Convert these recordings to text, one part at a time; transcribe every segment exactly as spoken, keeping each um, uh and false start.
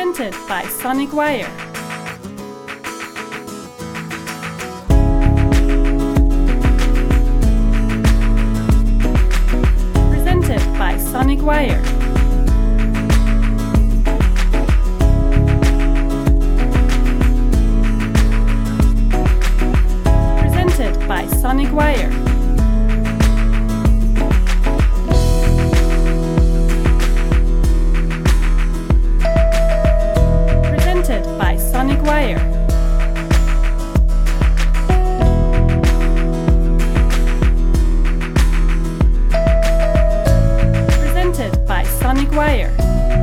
Presented by Sonic Wire. Presented by Sonic Wire. Presented by Sonic Wire. Sonic Wire. Presented by Sonic Wire.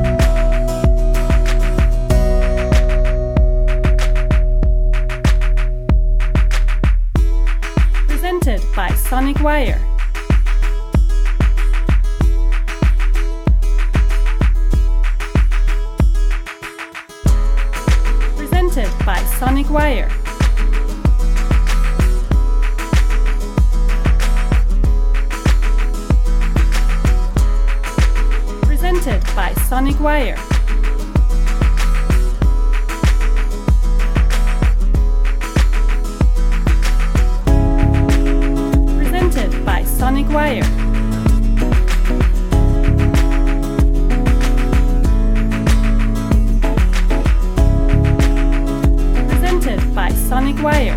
Presented by Sonic Wire. Presented by Sonic Wire. Presented by Sonic Wire. Presented by Sonic Wire. By Sonic Wire.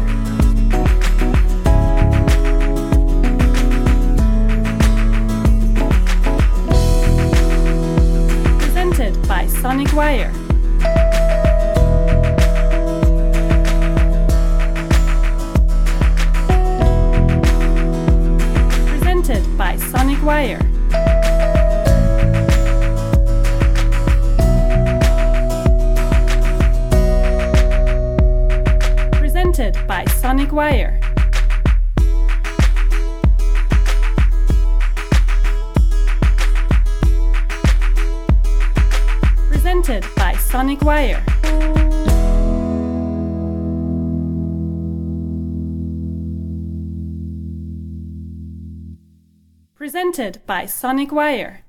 Presented by Sonic Wire. Presented by Sonic Wire. Presented by Sonic Wire. Presented by Sonic Wire. Presented by Sonic Wire.